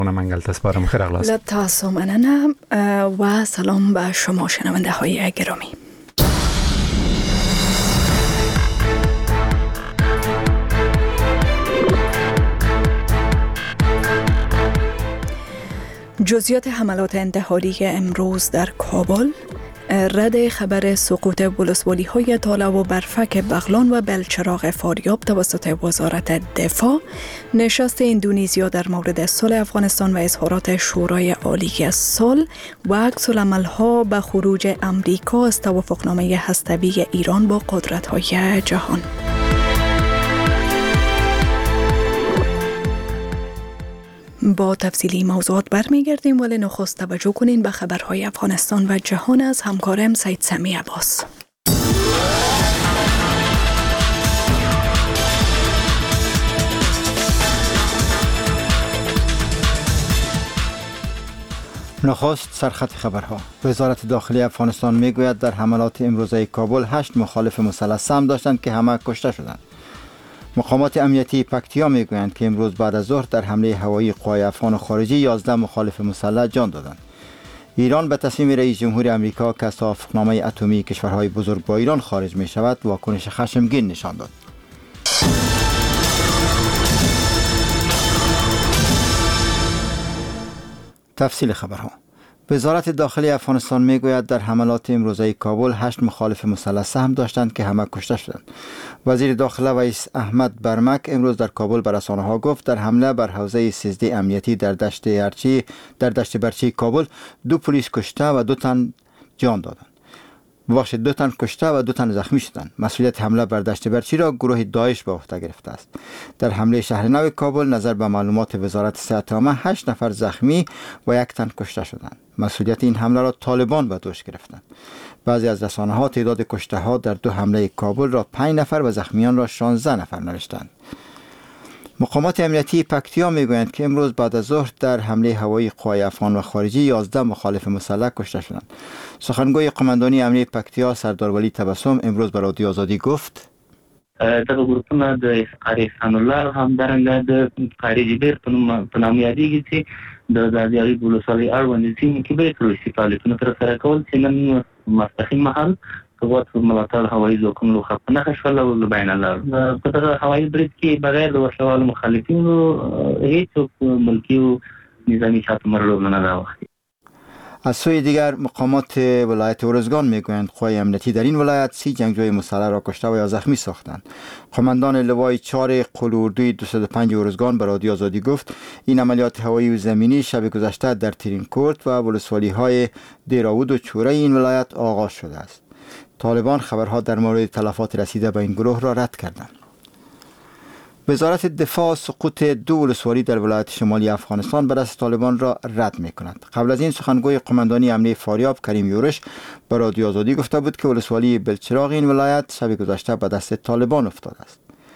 منگل تسپارم خیر اغلاس لطاسو مننه و سلام به شما شنونده های گرامی. جزئیات حملات انتحاری امروز در کابل، رد خبر سقوط ولسوالی‌های تالا و برفک بغلان و بلچراغ فاریاب توسط وزارت دفاع، نشست اندونزیا در مورد صلح افغانستان و اظهارات شورای عالی صلح و عکس‌العمل‌ها به خروج امریکا از توافقنامه هسته‌ای ایران با قدرت‌های جهان. با تفصیلی موضوعات برمیگردیم، ولی نخست توجه کنین به خبرهای افغانستان و جهان از همکارم سید سمی عباس. نخست سرخط خبرها. وزارت داخلی افغانستان میگوید در حملات امروزه کابل 8 مخالف مسلح سهم داشتند که همه کشته شدند. مقامات امنیتی پکتیا میگویند که امروز بعد از ظهر در حمله هوایی قوای افغان خارجی 11 مخالف مسلح جان دادند. ایران به تصمیم رئیس جمهور آمریکا که از توافقنامه اتمی کشورهای بزرگ با ایران خارج می شود واکنش خشمگین نشان داد. تفصیل خبرها. وزارت داخلی افغانستان میگوید در حملات امروزه کابل 8 مخالف مسلح سهم داشتند که همه کشته شدند. وزیر داخله ویس احمد برمک امروز در کابل به رسانه‌ها گفت در حمله بر حوزه 13 امنیتی در دشت برچی کابل 2 پلیس کشته و 2 تن جان دادند. 2 تن کشته و 2 تن زخمی شدند. مسئولیت حمله بر دشت برچی را گروه داعش به عهده گرفته است. در حمله شهر نو کابل نظر به معلومات وزارت صحت عامه 8 نفر زخمی و 1 تن کشته شدند. مسئولیت این حمله را طالبان به دوش گرفتند. بعضی از رسانه‌ها تعداد کشته ها در 2 حمله کابل را 5 نفر و زخمیان را 16 نفر نوشتند. مقامات امنیتی پکتیا میگویند که امروز بعد از ظهر در حمله هوایی قوای افغان و خارجی 11 مخالف مسلح کشته شدند. سخنگوی قماندانی امنیتی پکتیا سردار ولی تبسم امروز به رادیو آزادی گفت دغه ګروپونه د اسقاری خان الله همدارنګه د خارجي بیر په نام یادېږي چې د ازادي ولسوالۍ اړوند سیمې کې به پولیسي فعالیتونه ترسره کول چې نن ماسپښین مهال قوات ملاتړ هوایي ځواکونو لخوا په نښه شول او بین الله په دغه هوایي برید کې بغیر د وسلوالو مخالفینو هیڅوک ملکي او نظامي ساتمرلو نه راوختی. از سوی دیگر مقامات ولایت ارزگان میگویند قوای امنیتی در این ولایت 30 جنگجوی مسلح را کشته و یا زخمی ساختند. قماندان لوای 4 قل اردوی 205 ارزگان به رادیو آزادی گفت این عملیات هوایی و زمینی شب گذشته در ترینکورت و ولسوالی های دیراود و چوره این ولایت آغاز شده است. طالبان خبرها در مورد تلفات رسیده به این گروه را رد کردند. وزارت دفاع سقوط 2 ولسوالی در ولایت شمالی افغانستان به دست طالبان را رد می کند. قبل از این سخنگوی قماندانی امنیتی فاریاب کریم یورش به رادیو آزادی گفته بود که ولسوالی بلچراغ این ولایت شب گذشته به دست طالبان افتاده است.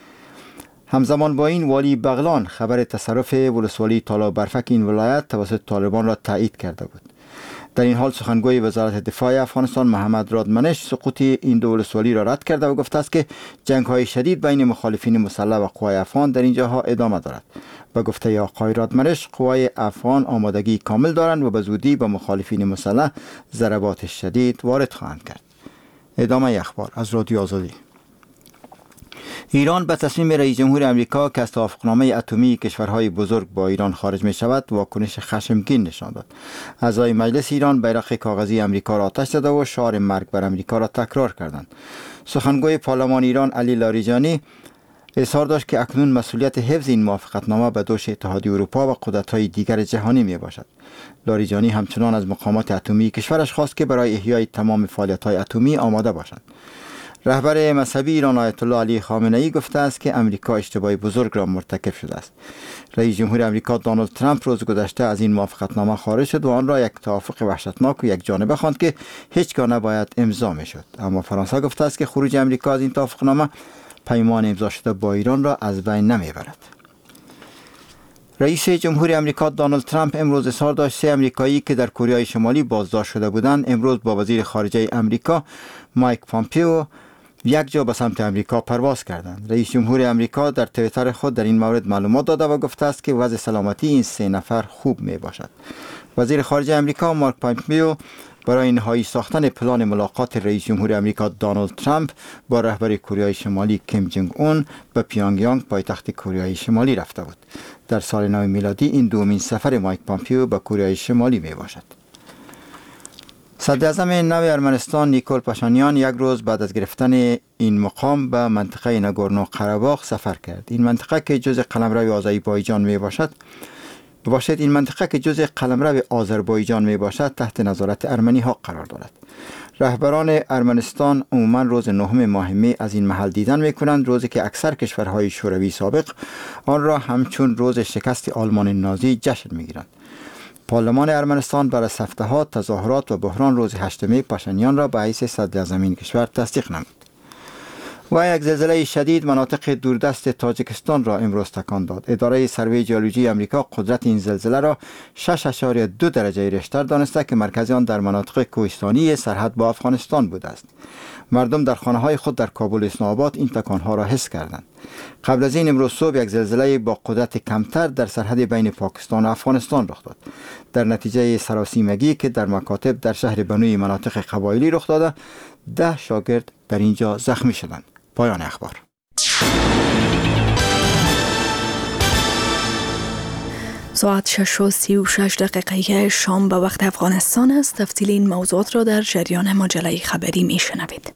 همزمان با این والی بغلان خبر تصرف ولسوالی تالا و برفک این ولایت توسط طالبان را تایید کرده بود. در این حال سخنگوی وزارت دفاع افغانستان محمد رادمنش سقوط این 2 ولسوالی را رد کرده و گفته است که جنگ‌های شدید بین مخالفین مسلح و قوای افغان در این جاها ادامه دارد. به گفته آقای رادمنش قوای افغان آمادگی کامل دارند و به زودی به مخالفین مسلح ضربات شدید وارد خواهند کرد. ادامه اخبار از رادیو آزادی. ایران به تصمیم رئیس جمهور آمریکا که از توافقنامه اتمی کشورهای بزرگ با ایران خارج می شود واکنش خشمگین نشان داد. اعضای مجلس ایران بیرق کاغذی آمریکا را آتش زده و شعار مرگ بر آمریکا را تکرار کردند. سخنگوی پارلمان ایران علی لاریجانی اظهار داشت که اکنون مسئولیت حفظ این موافقتنامه به دوش اتحادیه اروپا و قدرت‌های دیگر جهانی می باشد. لاریجانی همچنان از مقامات اتمی کشورش خواست که برای احیای تمام فعالیت‌های اتمی آماده باشند. رهبر مذهبی ایران آیت الله علی خامنه‌ای گفته است که امریکا اشتباه بزرگ را مرتکب شده است. رئیس جمهور آمریکا دونالد ترامپ روز گذشته از این موافقتنامه خارج شد و آن را یک توافق وحشتناک و یک جانبه خواند که هیچگاه نباید امضا میشد. اما فرانسه گفته است که خروج آمریکا از این توافقنامه پیمان امضا شده با ایران را از بین نمیبرد. رئیس جمهور آمریکا دونالد ترامپ امروز اظهار داشت 3 آمریکایی که در کره شمالی بازداشت شده بودند امروز با وزیر خارجه آمریکا مایک پامپئو یک جا به سمت امریکا پرواز کردند. رئیس جمهور امریکا در توییتر خود در این مورد معلومات داده و گفته است که وضع سلامتی این 3 نفر خوب می باشد. وزیر خارجه امریکا مارک پامپیو برای نهایی ساختن پلان ملاقات رئیس جمهور امریکا دونالد ترامپ با رهبر کره شمالی کیم جنگ اون به پیونگیانگ پایتخت کره شمالی رفته بود. در سال نو میلادی این دومین سفر مایک پامپیو به کره شمالی می باشد. صدر اعظم نو ارمنستان نیکول پاشانیان یک روز بعد از گرفتن این مقام به منطقه ناگورنو قره‌باغ سفر کرد. این منطقه که جزء قلمرو آذربایجان می باشد این منطقه که جزء قلمرو آذربایجان می باشد تحت نظارت ارمنی ها قرار دارد. رهبران ارمنستان عموما روز 9 ماه می از این محل دیدن می کنند، روزی که اکثر کشورهای شوروی سابق آن را همچون روز شکست آلمان نازی جشن می گیرند. پارلمان ارمنستان بر اساس هفته‌ها تظاهرات و بحران روز 8 می پاشانیان را به حیث صدر اعظم این کشور تصدیق نمود. و یک زلزله شدید مناطق دوردست تاجیکستان را امروز تکان داد. اداره سروی ژئولوژی آمریکا قدرت این زلزله را 6.2 درجه ریشتر دانسته که مرکز آن در مناطق کوهستانی سرحد با افغانستان بوده است. مردم در خانه‌های خود در کابل و اسلام آباد این تکان‌ها را حس کردند. قبل از این امروز صبح یک زلزله با قدرت کمتر در سرحد بین پاکستان و افغانستان رخ داد. در نتیجه سراسیمگی که در مکاتب در شهر بنوی مناطق قبایلی رخ داده، 10 شاگرد در اینجا زخمی شدند. پایان اخبار. ساعت 6:36 شام به وقت افغانستان است. تفصیل این موضوعات را در جریان مجله خبری می شنوید.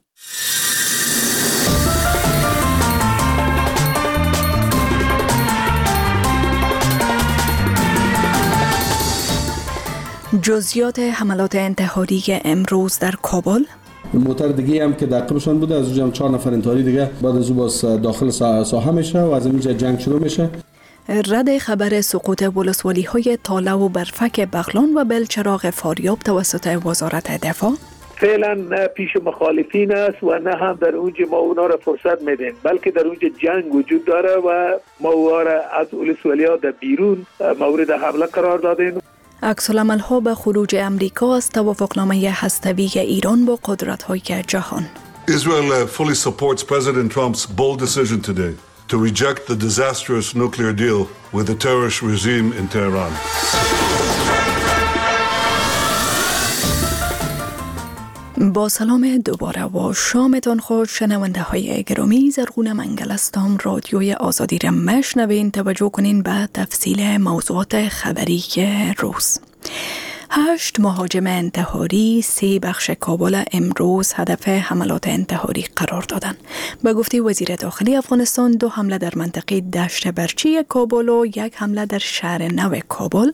جزئیات حملات انتحاری امروز در کابل. موتر دیگه هم که تعقیبشان بوده، از اونجا هم 4 نفر انتحاری دیگه بعد از اون باز داخل ساحه میشه و از اینجا جنگ شروع میشه. رد خبر سقوط ولسوالی‌های تاله و برفک بغلان و بلچراغ فاریاب توسط وزارت دفاع. فعلا نه پیش مخالفین است و نه هم در اونجا ما اونا را فرصت میدیم، بلکه در اونجا جنگ وجود داره و ما اونا را از ولسوالی‌ها در بیرون مورد حمله قرار دادیم. عکس‌العمل‌ها به خروج امریکا از توافقنامه هسته‌ای ایران با قدرت‌های جهان. Israel fully supports President Trump's bold decision today to reject the disastrous nuclear deal with the terrorist regime in Tehran. با سلام دوباره و شامتان خوش شنونده های گرامی. زرغون منگل هستم. رادیوی آزادی را مشنوین. توجه کنین به تفصیل موضوعات خبری روز. 8 مهاجم انتحاری 3 بخش کابل امروز هدف حملات انتحاری قرار دادند. به گفته وزیر داخلی افغانستان 2 حمله در منطقه دشت برچی کابل و 1 حمله در شهر نو کابل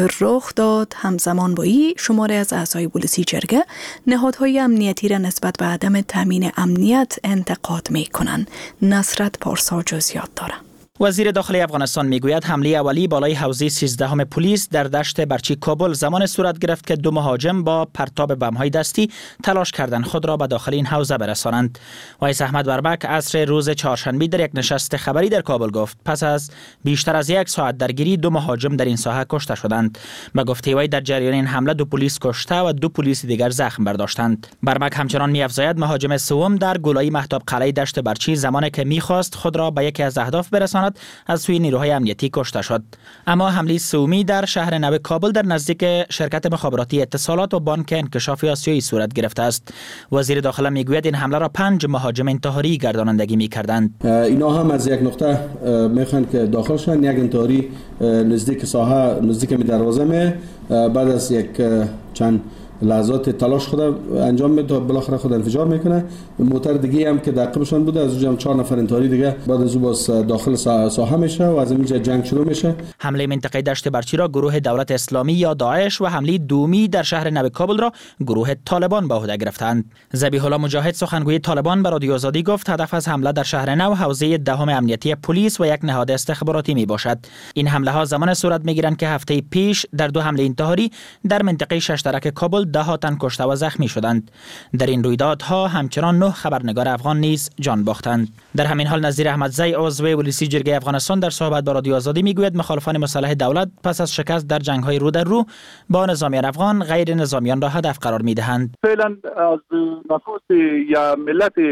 رخ داد. همزمان با این شماره از اعضای پلیسی جرگه نهادهای امنیتی را نسبت به عدم تامین امنیت انتقاد می کنند. نصرت پارسا جزئیات دارد. وزیر داخلی افغانستان میگوید حمله اولی بالای حوزه 13 پلیس در دشت برچی کابل زمان صورت گرفت که 2 مهاجم با پرتاب بم‌های دستی تلاش کردند خود را به داخل این حوزه برسانند. وایس احمد بربک عصر روز چهارشنبه در یک نشست خبری در کابل گفت پس از بیشتر از 1 ساعت درگیری 2 مهاجم در این ساحه کشته شدند. به گفته وی در جریان این حمله 2 پلیس کشته و 2 پلیس دیگر زخم برداشتند. بربک همچنان می‌افزاید مهاجم سوم در گلای مهتاب قلعه دشت برچی زمانی که می‌خواست خود را به یکی از اهداف برساند از سوی نیروهای امنیتی کشته شد. اما حمله سومی در شهر نو کابل در نزدیک شرکت مخابراتی اتصالات و بانک انکشاف آسیایی صورت گرفته است. وزیر داخله میگوید این حمله را 5 مهاجم انتحاری گردانندگی می‌کردند. اینا هم از یک نقطه میخوان که داخل شدن، یک انتحاری نزدیک ساحه نزدیک می دروازه می بعد از یک چند لحظات تلاش خود انجام میده بالاخره خود انفجار میکنه. موتر دیگه هم که تعقیبشان بوده، از اونجا هم 4 نفر انتحاری دیگه بعد از اون باز داخل ساحه میشه و از اینجا جنگ شروع میشه. حمله منطقه دشت برچی را گروه دولت اسلامی یا داعش و حمله دومی در شهر نو کابل را گروه طالبان به عهده گرفتند. ذبیح الله مجاهد سخنگوی طالبان به رادیو آزادی گفت هدف از حمله در شهر نو حوزه 10 امنیتی پلیس و یک نهاد استخباراتی می باشد. این حمله ها زمان صورت میگیرند که هفته پیش در 2 حمله انتحاری در منطقه ششترک کابل 10 تن کشته و زخمی شدند. در این رویدادها همچنان 9 خبرنگار افغان نیز جان باختند. در همین حال نظیر احمدزی عضو پلیسی جرگه افغانستان در صحبت با رادیو آزادی میگوید مخالفان مسلح دولت پس از شکست در جنگ‌های رو در رو با نظامیان افغان غیر نظامیان را هدف قرار میدهند. فعلا از نفوس یا ملت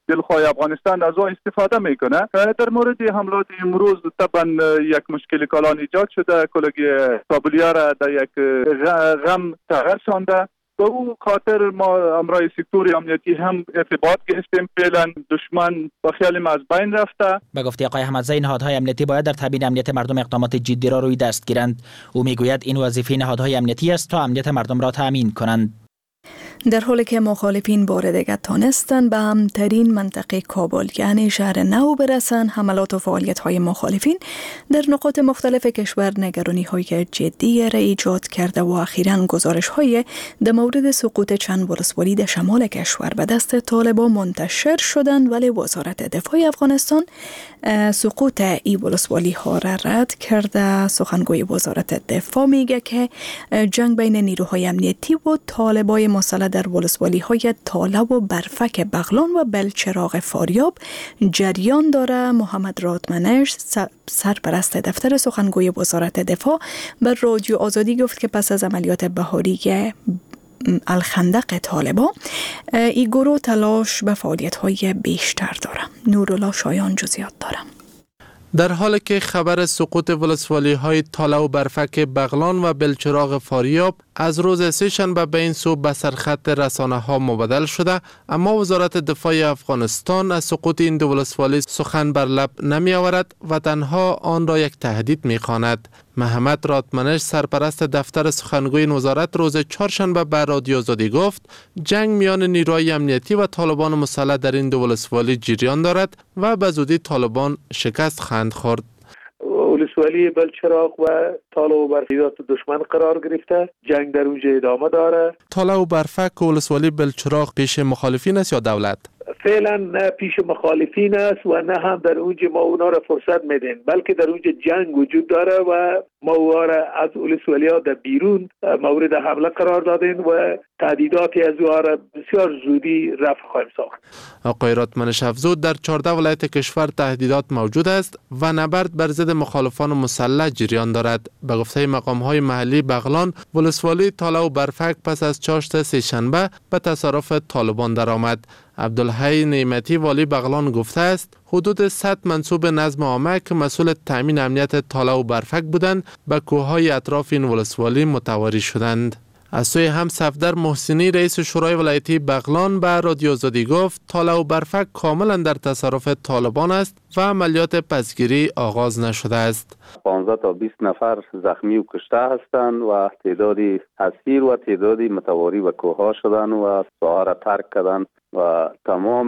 دلخواه افغانستان از آن استفاده میکنه. در مورد حملات امروز طبعا یک مشکل کلان ایجاد شده. کلگی کابلیا را در یک غم تغییر شانده. به او خاطر ما امرای سکتور امنیتی هم ارتباط گرفتیم. فعلا دشمن با خیال ما از بین رفته. به گفته آقای احمدزی، نهادهای امنیتی باید در تامین امنیت مردم اقدامات جدی را روی دست گیرند. او میگوید این وظیفه نهادهای امنیتی است تا امنیت مردم را تامین کنند. در حالی که مخالفین بار دیگر تانستند به امن‌ترین منطقه کابل یعنی شهر نو برسند، حملات و فعالیت‌های مخالفین در نقاط مختلف کشور نگرانی‌های جدی را ایجاد کرده و اخیراً گزارش‌های در مورد سقوط چند ولسوالی در شمال کشور به دست طالبان منتشر شدند، ولی وزارت دفاع افغانستان سقوط این ولسوالی‌ها را رد کرده. سخنگوی وزارت دفاع میگه که جنگ بین نیروهای امنیتی و طالبان مسلح در ولسوالی‌های تاله و برفک بغلان و بلچراغ فاریاب جریان داره. محمد رادمنش، سرپرست دفتر سخنگوی وزارت دفاع، به رادیو آزادی گفت که پس از عملیات بهاری الخندق طالبان این گروه تلاش به فعالیت‌های بیشتر داره. نورالله شایان جزئیات داره. در حالی که خبر سقوط ولسوالی‌های تاله و برفک بغلان و بلچراغ فاریاب از روز سه‌شنبه به این سو به سرخط رسانه‌ها مبادل شده، اما وزارت دفاع افغانستان از سقوط این دو ولسوالی سخن بر لب نمی‌آورد و تنها آن را یک تهدید می‌خواند. محمد رادمنش، سرپرست دفتر سخنگوی این وزارت، روز چهارشنبه به رادیو آزادی گفت جنگ میان نیروهای امنیتی و طالبان مسلح در این دو ولسوالی جریان دارد و به زودی طالبان شکست خواهند خورد. ولسوالی بلچراغ و تاله و برفک دشمن قرار گرفته. جنگ در اونجا ادامه داره. تاله و برفک و ولسوالی بلچراغ پیش مخالفین است یا دولت؟ فعلا نه پیش مخالفین است و نه هم در اونجا ما اونا را فرصت میدیم، بلکه در اونجا جنگ وجود داره و ما اونا را از ولسوالی‌ها در بیرون مورد حمله قرار دادیم و تهدیداتی از اونا را بسیار زودی رفع خواهیم ساخت. آقای رادمنش افزود در 14 ولایت کشور تهدیدات موجود است و نبرد بر ضد مخالفان مسلح جریان دارد. به گفته مقام‌های محلی بغلان، ولسوالی تاله و برفک پس از چاشت سه‌شنبه به تصرف طالبان درآمد. عبدالحی نعمتی والی بغلان گفته است حدود 100 منصوب نظم عامه که مسئول تامین امنیت تاله و برفک بودند به کوههای اطراف این ولسوالی متواری شدند. از سوی هم صفدر محسنی، رئیس شورای ولایتی بغلان، به رادیو آزادی گفت تاله و برفک کاملا در تصرف طالبان است و عملیات پسگیری آغاز نشده است. 15 تا 20 نفر زخمی و کشته هستند و تعدادی اسیر و تعدادی متواری و کوهها شدند و ساحه را ترک کردند و تمام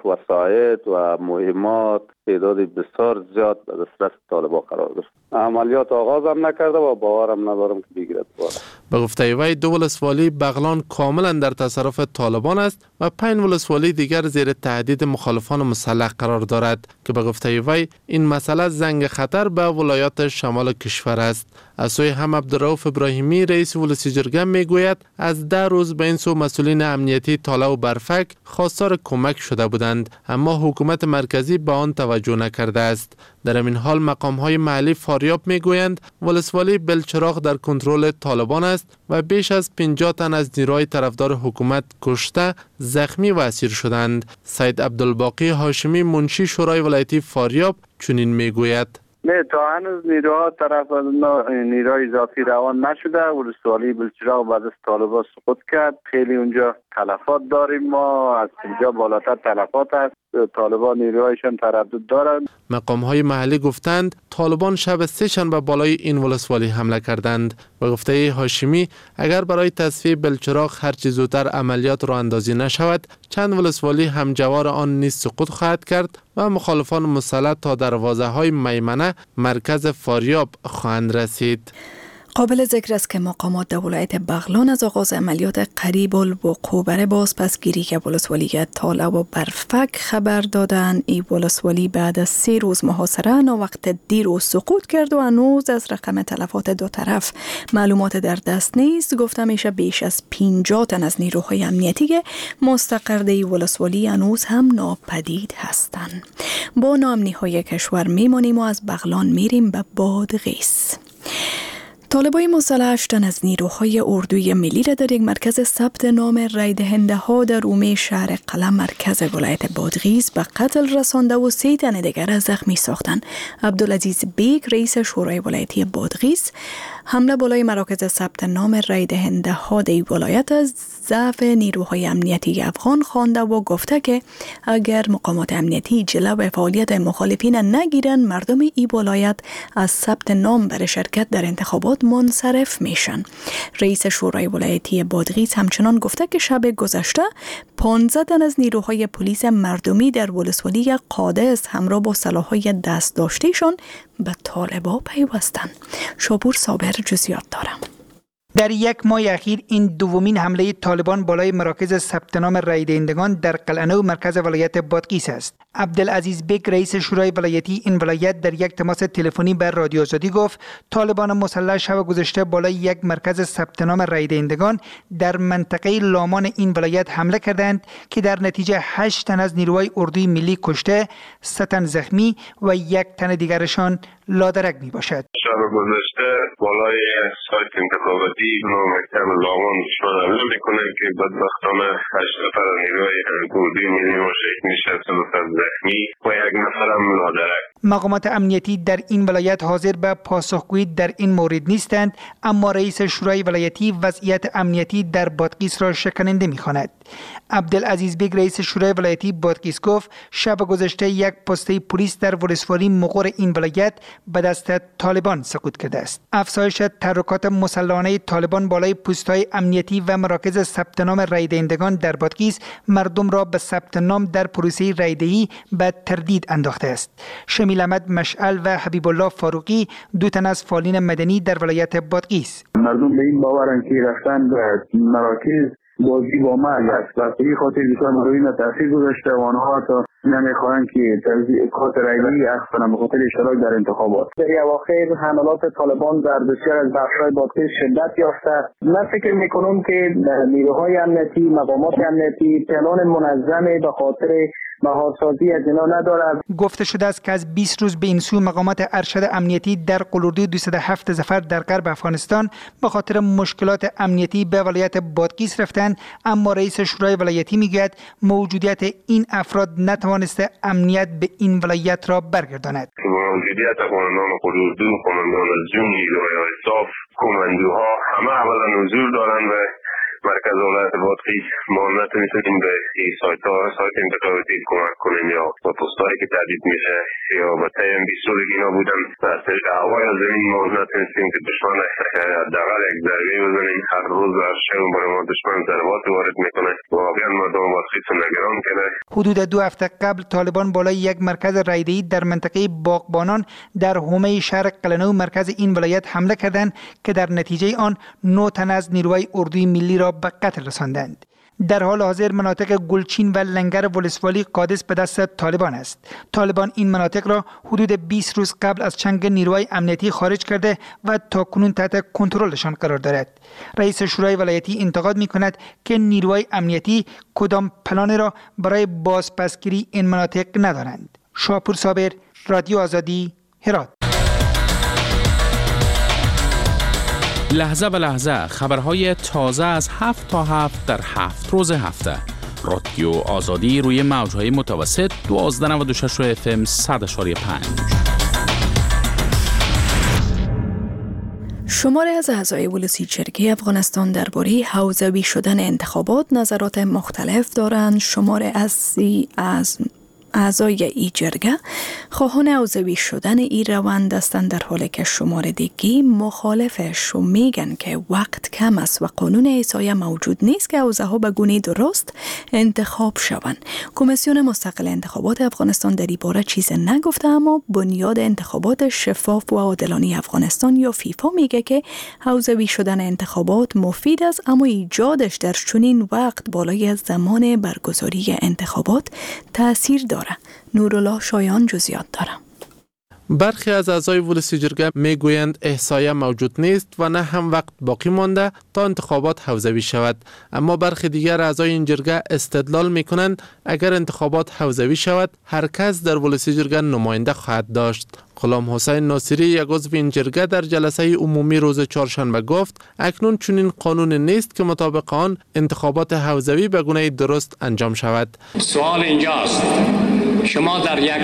وسایل و مهمات تعداد بسیار زیاد به دسترس طالبان قرار گرفت. عملیات آغاز هم نکرده و باورم ندارم که بگیرد. به گفته وی دو ولسوالی بغلان کاملا در تصرف طالبان است و 5 ولسوالی دیگر زیر تهدید مخالفان مسلح قرار دارد که به گفته وی این مسئله زنگ خطر به ولایات شمال کشور است. از سوی هم عبدالرؤوف ابراهیمی، رئیس ولسی جرگه، میگوید از 10 روز به این سو مسئولین امنیتی تاله و برفک خواستار کمک شده بودند، اما حکومت مرکزی به آن توجه نکرده است. در این حال مقام‌های محلی فاریاب میگویند ولسوالی بلچراغ در کنترل طالبان است و بیش از 50 تن از نیروهای طرفدار حکومت کشته، زخمی و اسیر شدند. سید عبدالباقی هاشمی، منشی شورای ولایتی فاریاب، چنین میگوید: نه، تا هنوز نیروها طرف نیروهای اضافی روان نشده. ولسوالی بلچراغ بعد از طالبان سقوط کرد. خیلی اونجا تلفات داریم، ما از اینجا بالاتر تلفات است. طالبان نیروهایشان تردد دارند. مقام‌های محلی گفتند طالبان شب سه‌شنبه بالای این ولسوالی حمله کردند. به گفته هاشمی اگر برای تصفیه بلچراغ هر چه زودتر عملیات راه اندازی نشود، چند ولسوالی همجوار آن نیز سقوط خواهد کرد و مخالفان مسلح تا دروازه‌های میمنه، مرکز فاریاب، خواهند رسید. قابل ذکر است که مقامات در ولایت بغلان از آغاز عملیات قریب الوقوع برای بازپسگیری که ولسوالی تاله و برفک خبر دادند. این ولسوالی بعد از 3 روز محاصره وقت دیروز سقوط کرد و هنوز از رقم تلفات دو طرف معلومات در دست نیست. گفته میشه بیش از 50 تن از نیروهای امنیتی که مستقر در این ولسوالی هنوز هم ناپدید هستند. با ناامنی‌های کشور میمانیم و از بغلان میریم به بادغیس. طالبای مسلح 8 تن از نیروهای اردوی ملی را در یک مرکز ثبت نام رای دهنده ها در حومه شهر قلم مرکز ولایت بادغیس به قتل رسانده و 3 تن دیگر زخمی ساختند. عبدالعزیز بیگ رئیس شورای ولایتی بادغیس حمله بالای مراکز ثبت نام رای دهنده ها در ولایت از ضعف نیروهای امنیتی افغان خوانده و گفته که اگر مقامات امنیتی جلو فعالیت مخالفین نگیرند مردم این ولایت از ثبت نام برای شرکت در انتخابات منصرف میشن. رئیس شورای ولایتی بادغیس همچنان گفته که شب گذشته 15 تن از نیروهای پلیس مردمی در ولسوالی قادس همراه با سلاح‌های دست داشتهشان به طالبا پیوستند. شاپور صابر جزئیات دارم. در یک ماه اخیر این دومین حمله طالبان بالای مراکز ثبت نام رای دهندگان در قلعه نو مرکز ولایت بادغیس است. عبدالعزیز بیگ رئیس شورای ولایتی این ولایت در یک تماس تلفنی به رادیو آزادی گفت طالبان مسلح شب گذشته بالای یک مرکز ثبت نام رای دهندگان در منطقه لامان این ولایت حمله کردند که در نتیجه 8 تن از نیروهای اردوی ملی کشته، 3 تن زخمی و 1 تن دیگرشان لادرک می باشد. شب گذشته بالای سایت انتخاباتی مکتب لامان دشمن حمله میکنه که بدبختانه 8 نفر نیروهای اردوی ملی ما شهید میشه، 3 نفر زخمی و 1 نفر هم لادرک. مقامات امنیتی در این ولایت حاضر به پاسخگویی در این مورد نیستند، اما رئیس شورای ولایتی وضعیت امنیتی در بادغیس را شکننده می‌خواند. عبدالعزیز بیگ رئیس شورای ولایتی بادغیس گفت شب گذشته یک پسته پلیس در ولسوالی مغور این ولایت به دست طالبان سقوط کرده است. افزایش تحرکات مسلحانه طالبان بالای پست‌های امنیتی و مراکز ثبت نام رای دهندگان در بادغیس مردم را به ثبت نام در پروسه رایدهی به تردید انداخته است. شمیل احمد مشعل و حبیب الله فاروقی 2 تن از فعالین مدنی در ولایت بادغیس مردم به این باورند که رفتن به مراکز بازی با مرگ است و به این خاطر بسیار مردم تاثیر گذاشته و آنها تا نمیخواهند که کارت رایدهی اخذ کنند به خاطر اشتراک در انتخابات. در اواخر حملات طالبان در بسیار از بخش‌های بادغیس شدت یافته. من فکر میکنم که نیروهای امنیتی، مقامات امنیتی پلان منظم به خاطر مهارسازی از اینا ندارد. گفته شده است که از 20 روز به این سو مقامات ارشد امنیتی در قلوردوی 207 ظفر در غرب افغانستان به خاطر مشکلات امنیتی به ولایت بادغیس رفتند، اما رئیس شورای ولایتی میگوید موجودیت این افراد نتوانسته امنیت به این ولایت را برگرداند. موجودیت قماندان قلوردو، قماندان جون، نیروهای صاف، کماندوها همه اولا حضور دارند و مرکز ولایت بادغیس ما نتونستیم به این سایت انتخاباتی کمک کنیم یا با پستایی که تهدید میشه یا با تایم 20 سالگی اینا بودن از طریق هوای زمین ما نتونستیم که دشمن حداقل یک ضربه بزنیم. هر روز و هر شب برای ما دشمن ضربات وارد میکنه. واقعا مردم بادغیس نگران کرده. حدود 2 هفته قبل طالبان بالای یک مرکز رایدهی در منطقه باغبانان در حومه شهر قلعه نو مرکز این ولایت حمله کردند که در نتیجه آن 9 تن از نیروهای اردوی ملی را به قتل رساندند. در حال حاضر مناطق گلچین و لنگر ولسوالی قادس به دست طالبان است. طالبان این مناطق را حدود 20 روز قبل از چنگ نیروهای امنیتی خارج کرده و تاکنون تحت کنترلشان قرار دارد. رئیس شورای ولایتی انتقاد می‌کند که نیروهای امنیتی کدام پلانی را برای بازپسگیری این مناطق ندارند. شاپور صابر، رادیو آزادی، هرات. لحظه به لحظه خبرهای تازه از 7 تا 7 در 7 روز هفته. رادیو آزادی روی موجهای متوسط 1296 FM 100.5. شماری از اعضای ولسی جرگه افغانستان درباره حوزوی شدن انتخابات نظرات مختلف دارند. شماری از اعضای ای جرگه خواهان حوزوی شدن ای روند هستند، در حالی که شمار دیگی مخالفش و میگن که وقت کم است و قانون احصایه موجود نیست که حوزه ها به گونه درست انتخاب شوند. کمیسیون مستقل انتخابات افغانستان در این باره چیز نگفته، اما بنیاد انتخابات شفاف و عادلانه افغانستان یا فیفا میگه که حوزوی شدن انتخابات مفید است، اما ایجادش در چنین وقت بالای از زمان برگزاری انتخابات تأثیر داره. نورالله شایان جزئیات داره. برخی از اعضای ولسی جرگه میگویند احصایه موجود نیست و نه هم وقت باقی مانده تا انتخابات حوزوی شود. اما برخی دیگر اعضای این جرگه استدلال میکنند اگر انتخابات حوزوی شود هر کس در ولسی جرگه نماینده خواهد داشت. غلام حسین ناصری یک عضو این جرگه در جلسه عمومی روز چهارشنبه گفت اکنون چنین قانون نیست که مطابق آن انتخابات حوزوی به گونه درست انجام شود. سوال اینجاست شما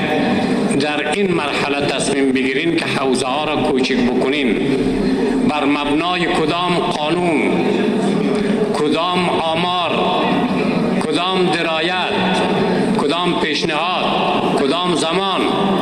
در این مرحله تصمیم بگیرین که حوزه ها را کوچک بکنین بر مبنای کدام قانون، کدام آمار، کدام درایت، کدام پیشنهاد، کدام زمان؟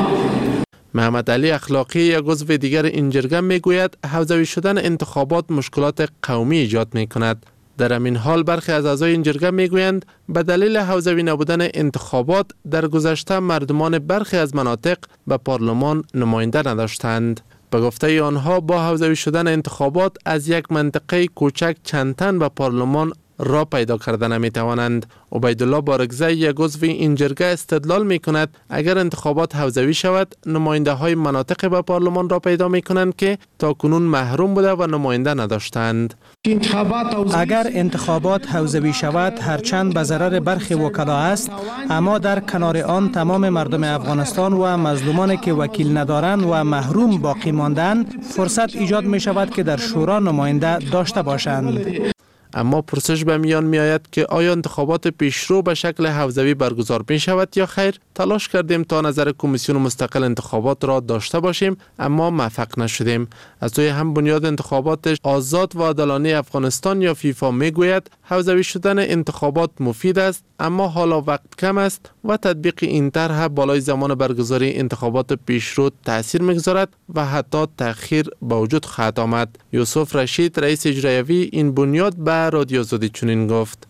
محمد علی اخلاقی یک عضو دیگر این جرگه میگوید حوزوی شدن انتخابات مشکلات قومی ایجاد می کند. در همین حال برخی از اعضای این جرگه میگویند به دلیل حوزوی نبودن انتخابات در گذشته مردمان برخی از مناطق به پارلمان نماینده نداشتند. به گفته آنها با حوزوی شدن انتخابات از یک منطقه کوچک چند تن به پارلمان را پیدا کرده نمی توانند. عبیدالله بارگزی یک عضو این جرگه استدلال می کند اگر انتخابات حوزوی شود نماینده های مناطق به پارلمان را پیدا می کنند که تا کنون محروم بوده و نماینده نداشتند. اگر انتخابات حوزوی شود هرچند به ضرر برخی وکلا است، اما در کنار آن تمام مردم افغانستان و مظلومانی که وکیل ندارند و محروم باقی ماندند فرصت ایجاد می شود که در شورا نماینده داشته باشند. اما پرسش به میان می آید که آیا انتخابات پیشرو به شکل حوزوی برگزار می شود یا خیر؟ تلاش کردیم تا نظر کمیسیون مستقل انتخابات را داشته باشیم اما موفق نشدیم. از سوی هم بنیاد انتخابات آزاد و عادلانه افغانستان یا فیفا می گوید حوزوی شدن انتخابات مفید است اما حالا وقت کم است و تطبیق این طرح بالای زمان برگزاری انتخابات پیشرو تاثیر می‌گذارد و حتی تأخیر به وجود خواهد آمد. یوسف رشید رئیس اجرایی این بنیاد به رادیو آزادی چنین گفت: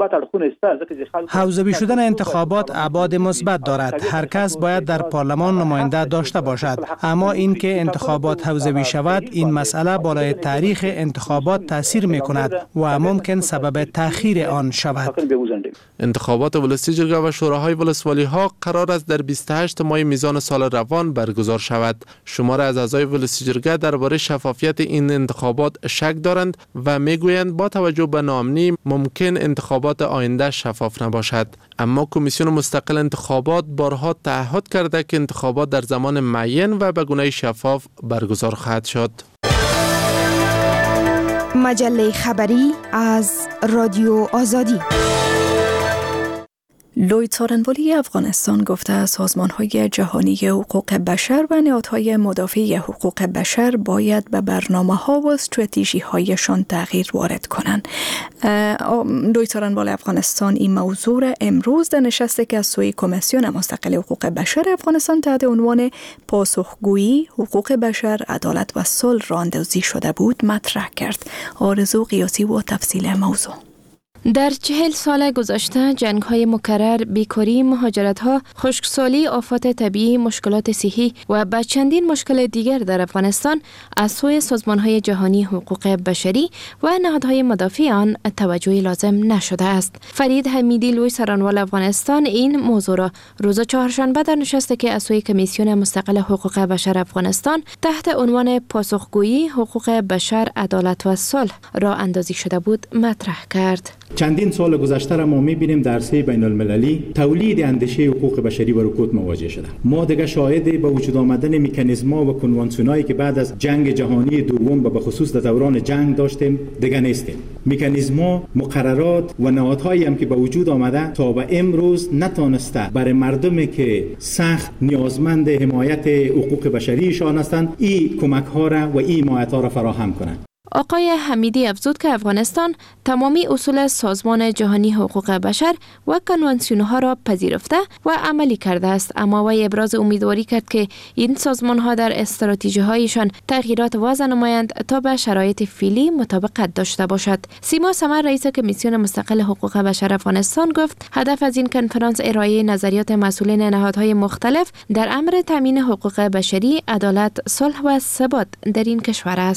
حوزوی شدن انتخابات ابعاد مثبت دارد. هر کس باید در پارلمان نماینده داشته باشد. اما اینکه انتخابات حوزوی شود این مسئله بالای تاریخ انتخابات تاثیر می‌کند و ممکن سبب تأخیر آن شود. انتخابات ولسی جرگه و شوراهای ولسوالی ها قرار است در 28 ماه میزان سال روان برگزار شود. شمار از اعضای ولسی جرگه درباره شفافیت این انتخابات شک دارند و میگویند با توجه به ناامنی ممکن انتخابات آینده شفاف نباشد. اما کمیسیون مستقل انتخابات بارها تعهد کرده که انتخابات در زمان معین و به گونه شفاف برگزار خواهد شد. مجله خبری از رادیو آزادی. لوید سارنوالی افغانستان گفته سازمان‌های جهانی حقوق بشر و نهادهای مدافع حقوق بشر باید به برنامه‌ها و استراتژی‌هایشان تغییر وارد کنند. لوید سارنوالی افغانستان این موضوع را امروز در نشستی که از سوی کمیسیون مستقل حقوق بشر افغانستان تحت عنوان پاسخگویی حقوق بشر، عدالت و صلح راه‌اندازی شده بود مطرح کرد. آرزو قیاسی و تفصیل موضوع. در 40 سال گذشته جنگ‌های مکرر، بیکاری، مهاجرت‌ها، خشکسالی، آفات طبیعی، مشکلات صحی و با چندین مشکل دیگر در افغانستان از سوی سازمان‌های جهانی حقوق بشری و نهادهای مدافع آن توجه لازم نشده است. فرید حمیدی لوید سارنوالی افغانستان این موضوع را روز چهارشنبه در نشستی که از سوی کمیسیون مستقل حقوق بشر افغانستان تحت عنوان پاسخگویی حقوق بشر، عدالت و صلح راه اندازی شده بود مطرح کرد. چندین سال گذشته را ما می‌بینیم در عرصه بین‌المللی تولید اندیشه حقوق بشری و رکود مواجه شده. ما دیگه شاهد به وجود آمدن مکانیزم‌ها و کنوانسیونایی که بعد از جنگ جهانی دوم و به خصوص در دوران جنگ داشتیم دیگه نیستیم. مکانیزم‌ها، مقررات و نهادهایی هم که به وجود آمده تا به امروز نتونسته برای مردمی که سخت نیازمند حمایت حقوق بشریشان هستند این کمک‌ها را و این حمایت‌ها را فراهم کنند. آقای حمیدی افزود که افغانستان تمامی اصول سازمان جهانی حقوق بشر و کنوانسیون‌ها را پذیرفته و عملی کرده است، اما وی ابراز امیدواری کرد که این سازمان‌ها در استراتژی‌هایشان تغییرات وضع نمایند تا به شرایط فعلی مطابقت داشته باشد. سیما سمر رئیس کمیسیون مستقل حقوق بشر افغانستان گفت هدف از این کنفرانس ارائه نظریات مسئولین نهادهای مختلف در امر تامین حقوق بشری، عدالت، صلح و ثبات در این کشور است.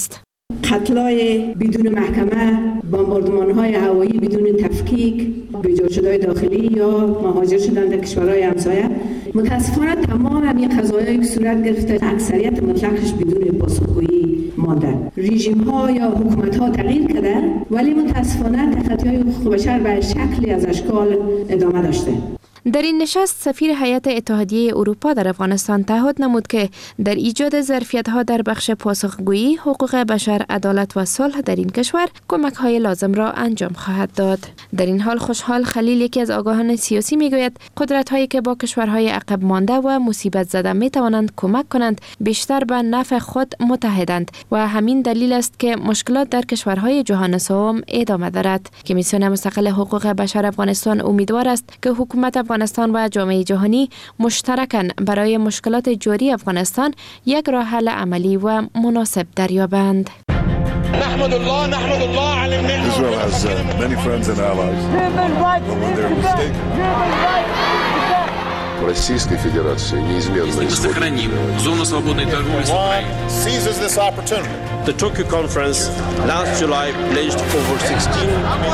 قتل‌های بدون محکمه، بمباردمان‌های هوایی بدون تفکیک، بیجا شده‌های داخلی یا مهاجر شدن در کشورهای همسایه. متاسفانه تمام همین قضایایی که صورت گرفته اکثریت مطلقش بدون پاسخگویی مانده. رژیم‌ها یا حکومت‌ها تغییر کرده ولی متاسفانه تخطی‌های حقوق بشر به شکلی از اشکال ادامه داشته. در این نشست سفیر هیئت اتحادیه اروپا در افغانستان تعهد نمود که در ایجاد ظرفیت‌ها در بخش پاسخگویی، حقوق بشر، عدالت و صلح در این کشور کمک‌های لازم را انجام خواهد داد. در این حال خوشحال خلیل، یکی از آگاهان سیاسی، میگوید قدرت‌هایی که با کشورهای عقب مانده و مصیبت زده می‌توانند کمک کنند بیشتر به نفع خود متحدند و همین دلیل است که مشکلات در کشورهای جهان سوم ادامه دارد. کمیسیون مستقل حقوق بشر افغانستان امیدوار است که حکومت افغانستان و جامعه جهانی مشترکاً برای مشکلات جاری افغانستان یک راه حل عملی و مناسب دریابند. نحمد الله على النعمة. Israel has many friends and allies. When they're mistaken. Российской Федерации неизменно Мы сохраним зону свободной торговли с Украиной. seizes this opportunity. The Tokyo conference last July pledged over 16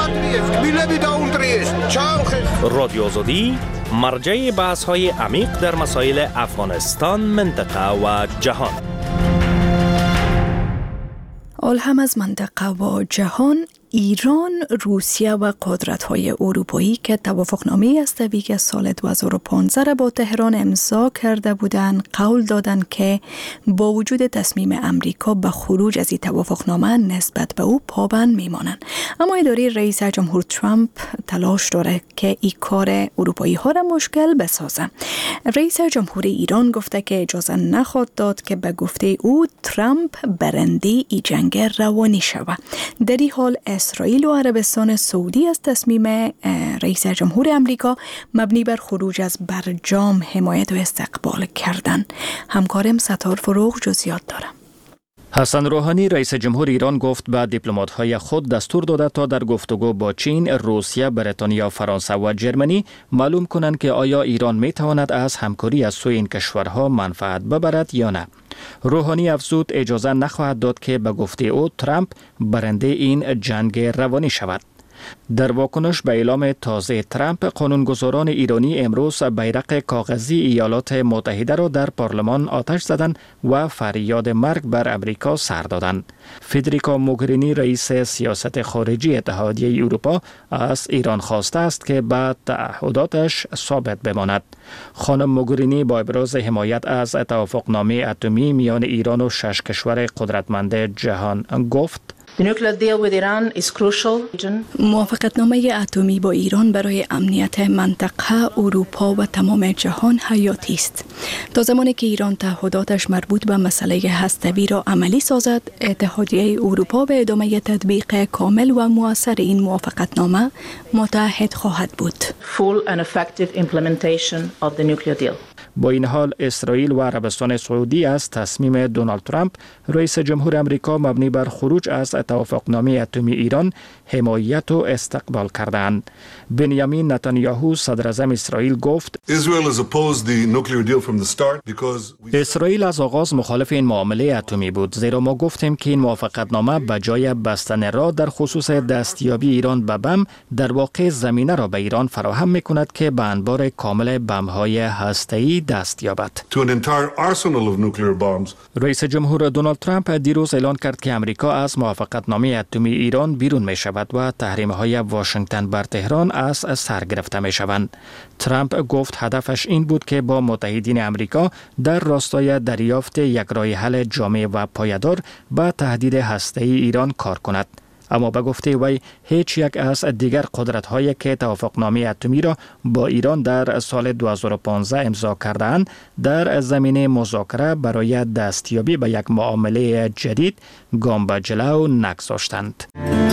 رادیو آزادی مرجع بحث‌های عمیق در مسائل افغانستان، منطقه و جهان. هم از منطقه و جهان، ایران، روسیه و قدرت‌های اروپایی که توافقنامه استویگ سال 2015 را با تهران امضا کرده بودند، قول دادند که با وجود تصمیم امریکا به خروج از این توافقنامه نسبت به او پابند میمانند. اما اداره رئیس جمهور ترامپ تلاش داره که این کار اروپایی ها را مشکل بسازه. رئیس جمهور ایران گفته که اجازه نخواهد داد که به گفته او ترامپ برنده ای جنگ روانی شود. در این حال اسرائیل و عربستان سعودی از تصمیم رئیس جمهور امریکا مبنی بر خروج از برجام حمایت و استقبال کردند. همکارم ستار فروغ جزئیات دارم. حسن روحانی رئیس جمهور ایران گفت به دیپلمات‌های خود دستور داده تا در گفتگو با چین، روسیه، بریتانیا، فرانسه و جرمنی معلوم کنند که آیا ایران می‌تواند از همکاری از سوی این کشورها منفعت ببرد یا نه. روحانی افزود اجازه نخواهد داد که به گفته او ترامپ برنده این جنگ روانی شود. در واکنش به اعلام تازه ترامپ، قانونگذاران ایرانی امروز بیرق کاغذی ایالات متحده را در پارلمان آتش زدند و فریاد مرگ بر امریکا سر دادند. فدریکا موگرینی رئیس سیاست خارجی اتحادیه اروپا از ایران خواسته است که به تعهداتش ثابت بماند. خانم موگرینی با ابراز حمایت از توافقنامه اتمی میان ایران و 6 کشور قدرتمند جهان گفت: موافقتنامه اتمی با ایران برای امنیت منطقه، اروپا و تمام جهان حیاتی است. تا زمانی که ایران تعهداتش مربوط به مسئله هسته‌ای را عملی سازد، اتحادیه اروپا به ادامه تطبیق کامل و مؤثر این موافقتنامه متعهد خواهد بود. با این حال اسرائیل و عربستان سعودی از تصمیم دونالد ترامپ رئیس جمهور امریکا مبنی بر خروج از توافقنامه اتمی ایران حمایت و استقبال کردند. بنیامین نتانیاهو صدر اعظم اسرائیل گفت: اسرائیل از آغاز مخالف این معامله اتمی بود، زیرا ما گفتیم که این موافقتنامه به جای بستن راه در خصوص دستیابی ایران به بم، در واقع زمینه را به ایران فراهم می‌کند که به انبار کامل بم‌های هسته‌ای دست یابد. رئیس جمهور دونالد ترامپ دیروز اعلان کرد که امریکا از موافقتنامه اتمی ایران بیرون می شود و تحریم‌های واشنگتن بر تهران از سر گرفته می شوند. ترامپ گفت هدفش این بود که با متحدین امریکا در راستای دریافت یک راه حل جامع و پایدار به تهدید هسته‌ای ایران کار کند. اما به گفته وی هیچ یک از دیگر قدرت‌هایی که توافقنامه اتمی را با ایران در سال 2015 امضا کردند در زمینه مذاکره برای دستیابی به یک معامله جدید گام به جلو نگذاشتند.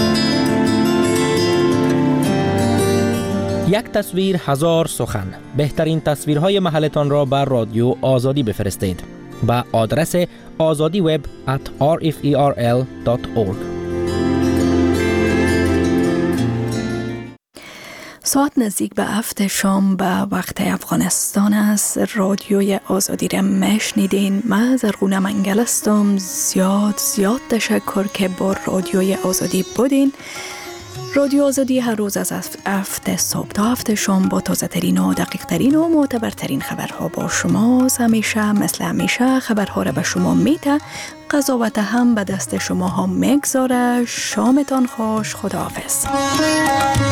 یک تصویر هزار سخن. بهترین تصویرهای محلتان را بر رادیو آزادی بفرستید به آدرس azadiweb@rferl.org. ساعت نزدیک به 7 شام به وقت افغانستان است. رادیوی آزادی را میشنیدین. من زرغونه منگل هستم. زیاد تشکر که با رادیوی آزادی بودین. رادیو آزادی هر روز از 7 صبح تا 7 شام با تازه ترین و دقیق ترین و معتبرترین خبرها با شماست. مثل همیشه خبرها را به شما میده، قضاوت هم به دست شما ها میگذاره. شامتان خوش. خداحافظ.